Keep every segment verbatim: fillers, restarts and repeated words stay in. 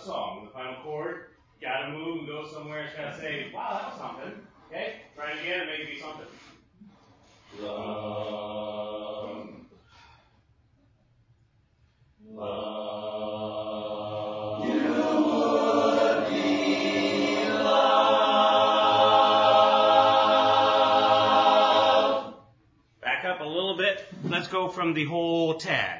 song. The final chord, you gotta move and go somewhere. It's gotta say, wow, that was something. Okay? Try it again and make it be something. Love. Love. You would be loved. Back up a little bit. Let's go from the whole tag.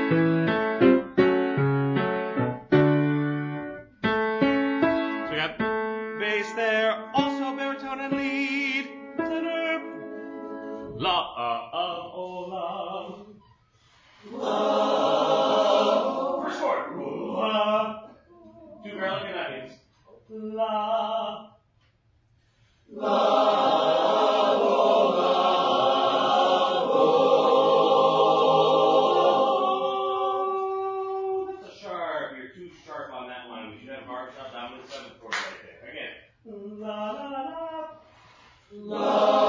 Love, oh love, love. First chord, love. Two garlic and onions. Love, love, oh love, oh. That's a sharp. You're too sharp on that one. We should have a barbershop down with the seventh chord right there. Again. La la la, love.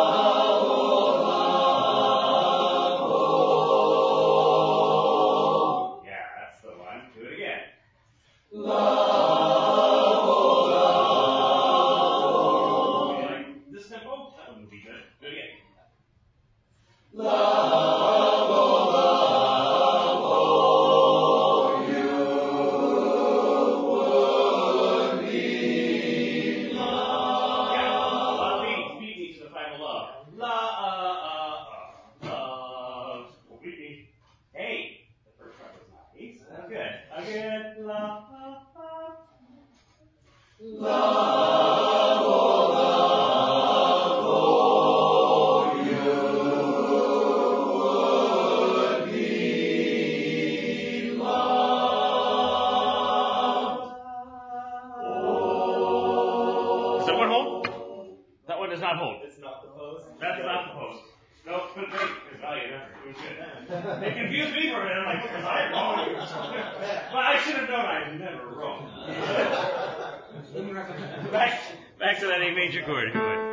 Back to that A major chord, if you would.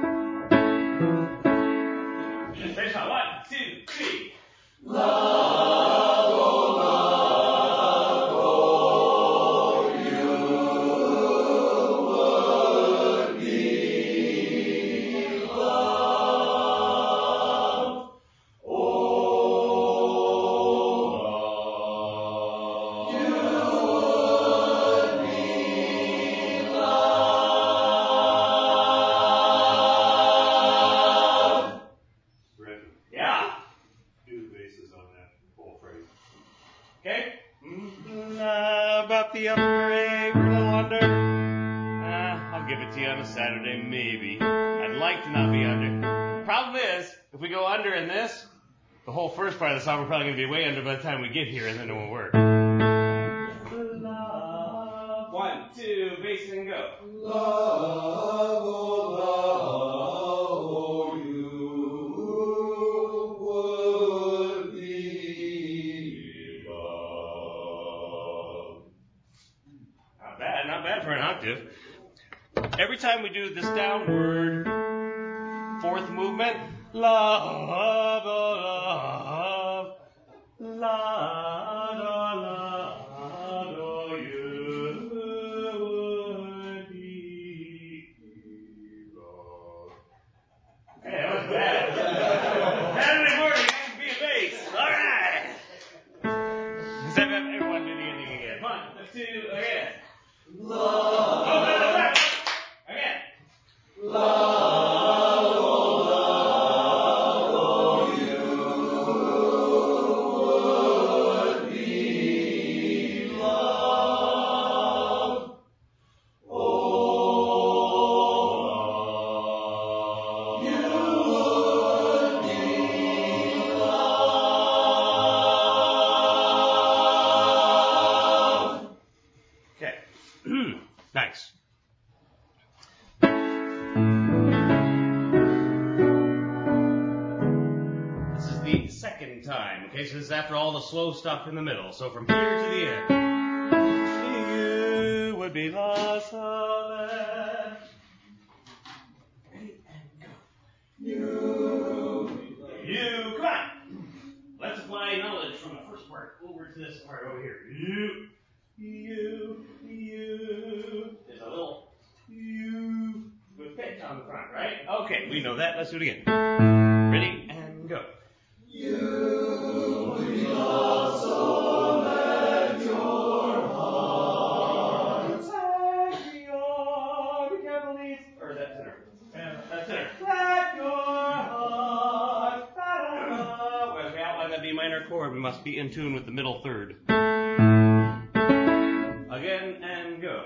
Finish on one, two, three. Love, oh love, oh you would be loved. Oh love, you would be the upper A, we're a little under. Uh, I'll give it to you on a Saturday, maybe. I'd like to not be under. Problem is, if we go under in this, the whole first part of the song we're probably going to be way under by the time we get here, and then it won't work. Love. One, two, bass and go. Love, oh love, oh you would be loved. Not bad, not bad for an octave. Every time we do this downward fourth movement, love, oh love, love, oh love, oh you would be loved. Hey, that was bad. Saturday morning, I can be a bass. All right. Let's have everyone do the ending again. One, two, again. Love. Oh, no, no, no. Again. Love, oh love, oh you would be loved. Oh love, you would be loved. Okay. Nice. This is the second time. Okay, so this is after all the slow stuff in the middle. So from here to the end. You would be lost of it. Ready and go. You. You. Come on. Let's apply knowledge from the first part over to this part over here. You. You. that. Let's do it again. Ready and go. You we love, so let your heart take me on. Be careful, these. Or that tenor. That tenor. Let your heart. Da-da-da. As we outline that B minor chord, we must be in tune with the middle third. Again and go.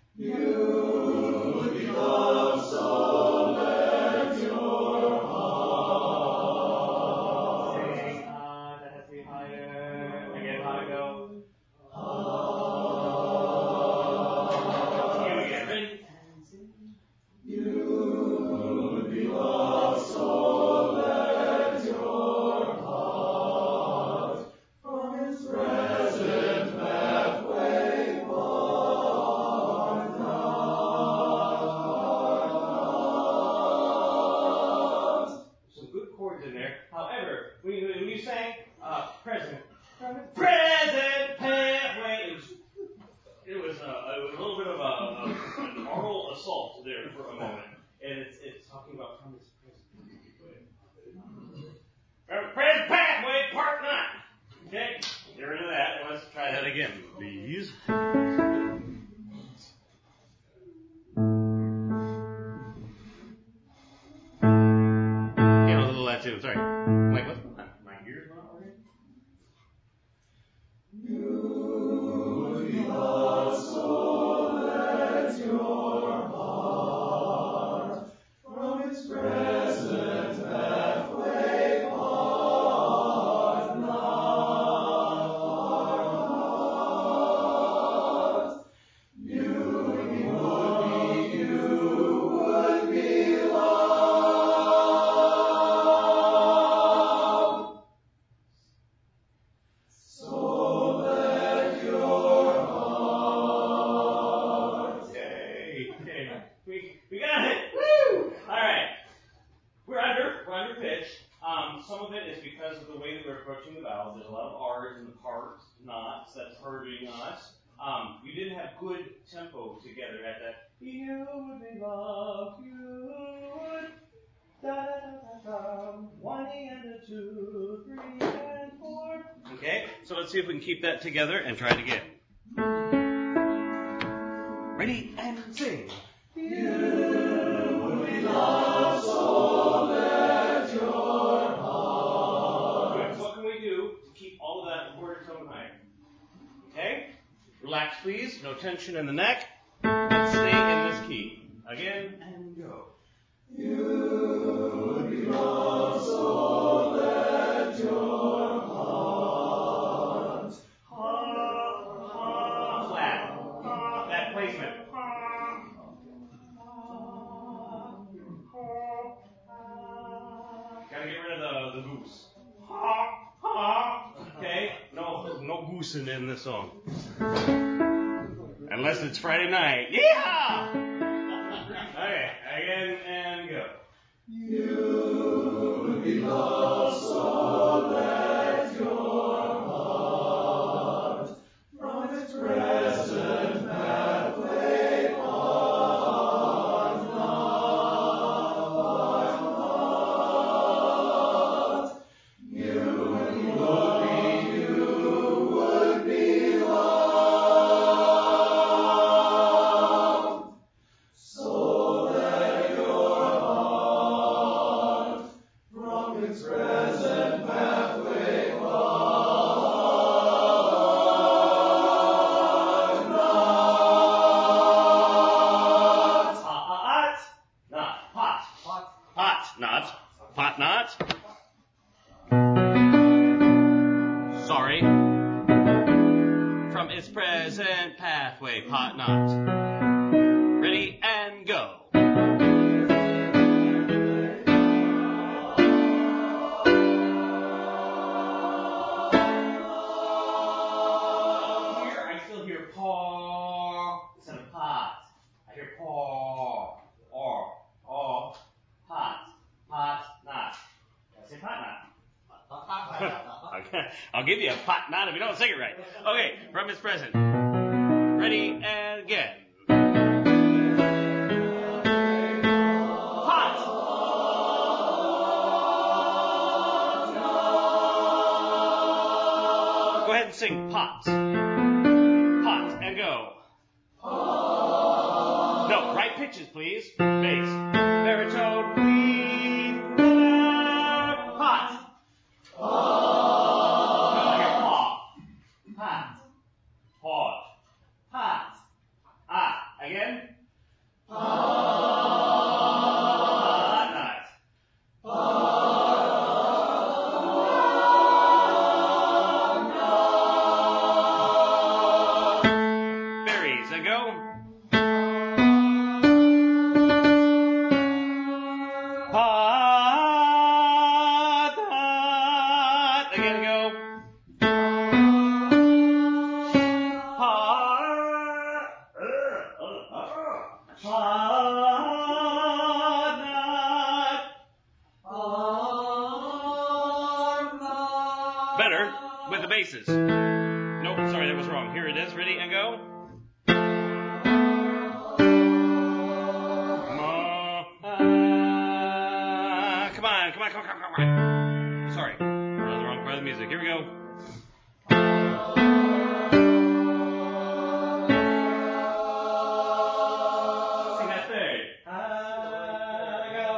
You we love, so let your heart. Sing, ah, that has to be higher. Again, how to go. Ah. You again. Ready? You we love, so let your heart from its present pathway part not. Some good chords in there. However, when you, when you sang uh, present, present pathway, it was, it was, uh, it was a little bit of a, a, an oral assault there for a moment. And it's, it's talking about from its present pathway. Present pathway, part nine. Okay, get rid of that, and let's try that again, please. Yeah, a little of that too. Sorry. Like what? My ears not working. You we love, so let your heart from its present pathway part not. You would be, you would be loved. So let your heart. Okay, okay. We, we got it. Woo! All right. We're under, we're under pitch. Um, some of it is because of the way that we're approaching the vowels. There's a lot of R's in the part, knots, that's hurting us. Um, you didn't have good tempo together at that. You would be loved, you would. Da da da da da. One and a two, three and four. Okay, so let's see if we can keep that together and try it again. Ready and sing. You would be loved, so let your heart. Good. So what can we do to keep all of that quarter tone higher? Okay? Relax, please. No tension in the neck. Let's stay in this key. Again and go. You would be loved, so let your heart. Flat. That placement. Gotta get rid of the, the goose. Okay? No, no goosing in this song. Unless it's Friday night. Yeehaw! Okay, again and go. You would be loved, so let your heart from its present pathway part not. You would be, you would be loved. So let your heart from its present pathway part not. Hot, not hot, hot, hot, not hot, not. Sorry. From its present pathway, pot not. Ready and go. Here I still hear paw instead of pot. I hear paw, or, or, pot, pot, not. I say pot, not. Okay, I'll give you a pot not if you don't sing it right. Okay, from its present. Ready and again. Hot. sing pot. Pot, and go. No, right pitches, please. Bass. Baritone, please. Pot. No, here, paw. Pot. Paw. Pot. Ah, again. Pot. Not. Berries, and go. Pot. Pot. Again, go. Better with the basses. Nope, sorry, that was wrong. Here it is. Ready and go. Ma, ah, come on, come on, come on, come on, come on. Sorry, that was the wrong part of the music. Here we go. Sing that third. Ah, go.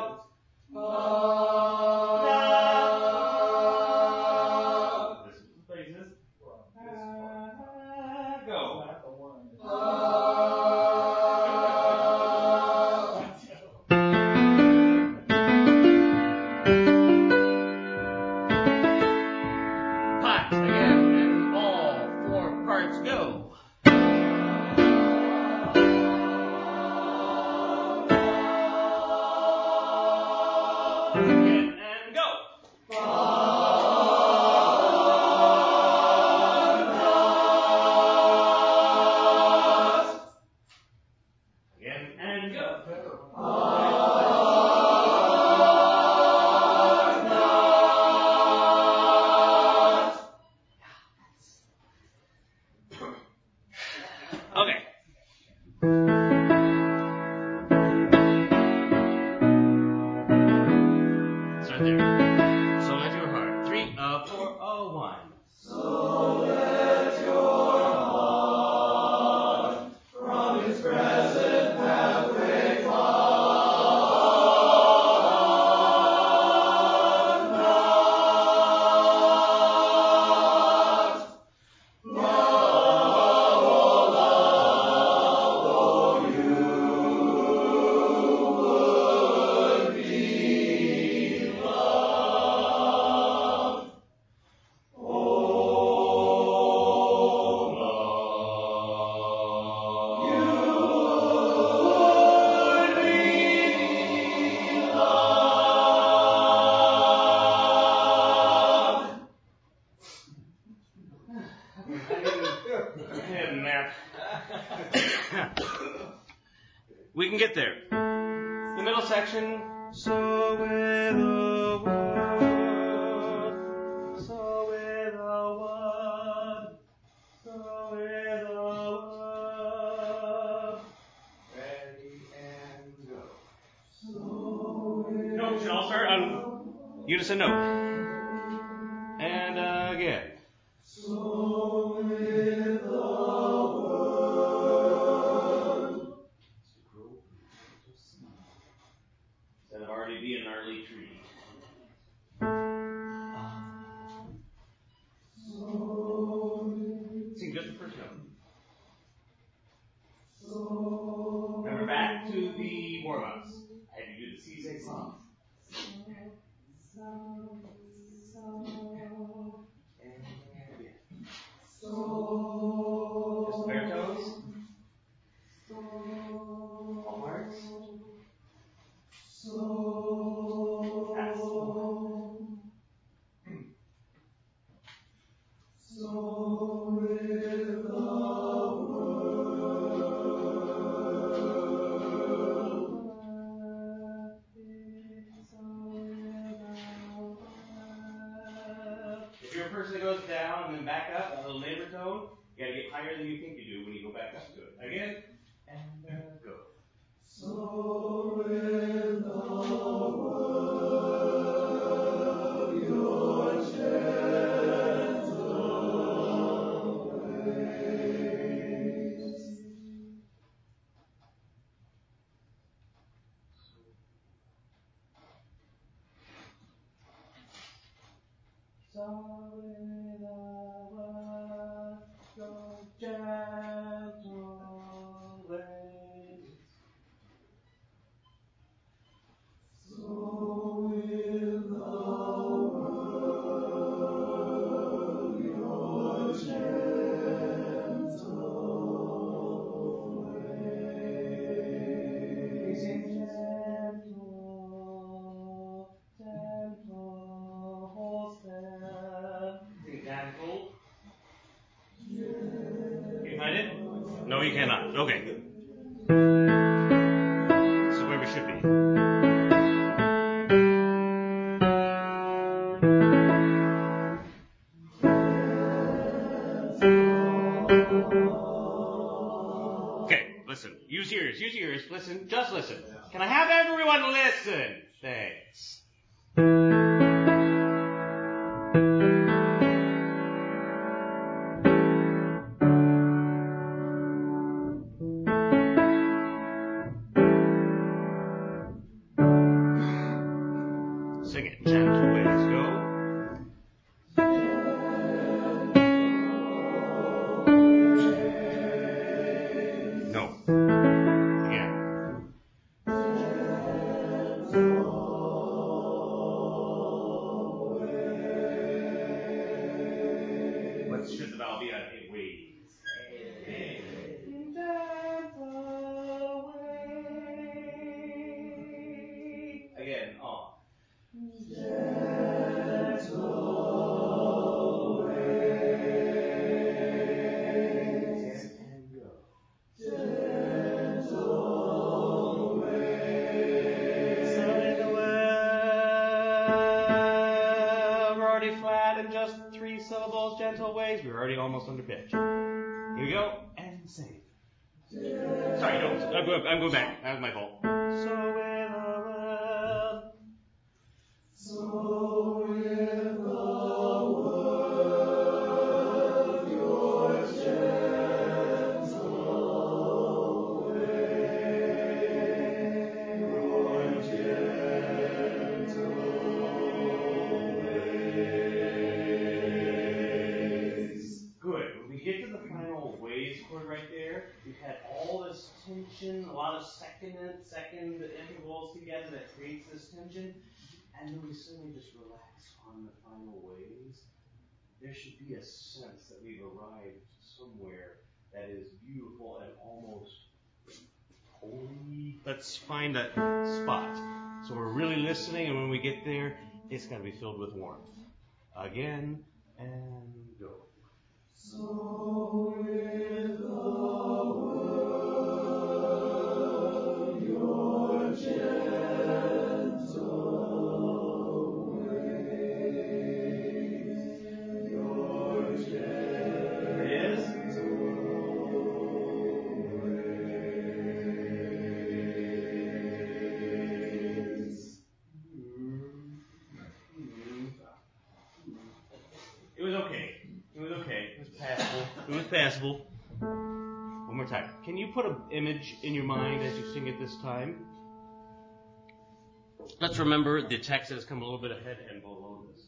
Pot again, and all four parts go. Again and go. Again and go. Okay. Start there. So let your heart. Three, uh, four, oh, one. So let your heart from its present pathway far not. Love, oh love, oh you would be loved. Oh love, you would be loved. Getting there. We can get there. The middle section. So with the world, so with the one, so with the world. Ready and go. So with no, should all start on unison note. And uh, again. So with the world. Instead of already being an early tree. Sing just the first note. Remember back to the warm-ups. I had you do the C six songs. Just the baritones. All parts. That's the one. So with the world. No, you cannot. Okay. This is where we should be. Okay, listen. Use your ears. Use your ears. Listen. Just listen. Can I have everyone listen? Thanks. Sing it. Gentle ways. Go. No. Again. What should the vowel be on eight ways? Gentle way. Again. On. Gentle ways. And go. Gentle ways. Sunny the well. We're already flat in just three syllables. Gentle ways. We're already almost under pitch. Here we go. And save. Sorry, no. I'm going, I'm going back. That was my fault. So in the world. So in the world, your gentle way, your gentle ways. Good. When we get to the final ways chord right there, we've had all this tension, a lot of second second intervals together that creates this tension. And then we suddenly just relax on the final ways. There should be a sense that we've arrived somewhere that is beautiful and almost holy. Let's find that spot. So we're really listening, and when we get there, it's got to be filled with warmth. Again, and go. So with the world, your gentle It was passable. One more time. Can you put an image in your mind as you sing it this time? Let's remember the text has come a little bit ahead and below this.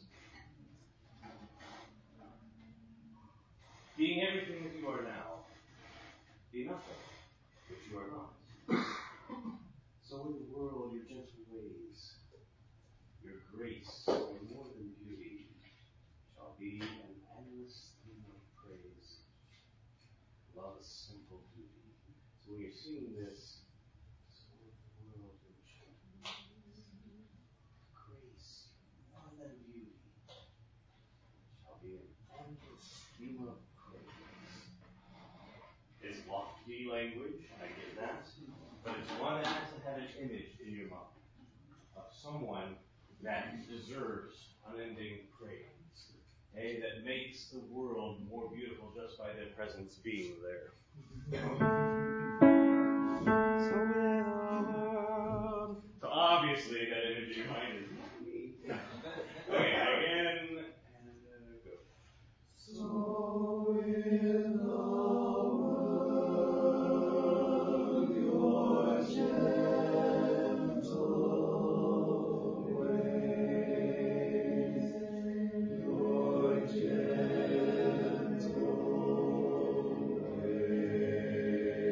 Being everything that you are now, be nothing, which you are not. So in the world, your gentle ways, your grace, your more than beauty, shall be an endless theme of praise. Love's simple beauty. So when you're singing this, so in the world, your gentle ways, grace, more than beauty, shall be an endless theme of praise. It's lofty language, I get that, but it's one that has to have an image in your mind of someone that deserves unending praise, hey, that makes the world more beautiful just by their presence being there. So in the world. So obviously that image in your mind is not me. Okay, again, and uh, go. So in the world, your gentle ways, your gentle ways.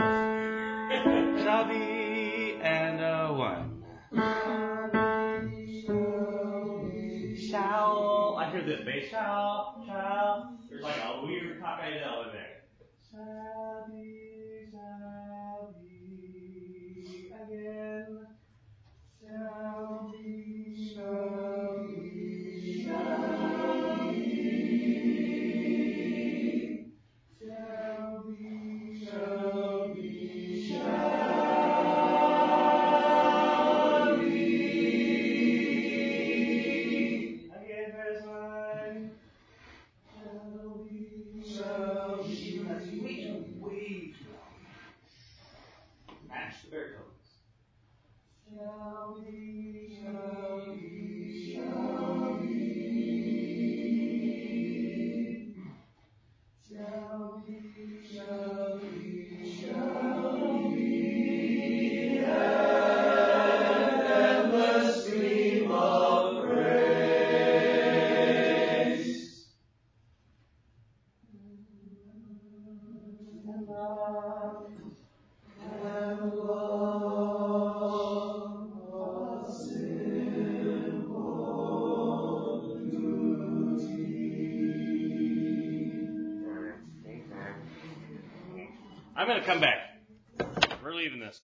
Shall be and a one. Shall. I hear this bass. Shall, shall. There's like a weird cockeyed L in there. Shall be, shall be again. Shall be, shall be, shall be. Shall be, shall be, shall be. Again, there's one. Shall be, shall be. That's way too, way too long. Match the baritones. Shall be, shall be, shall be. Shall be, shall be, shall be, and endless stream of grace. And love, and love, a simple duty. I'm going to come back. We're leaving this.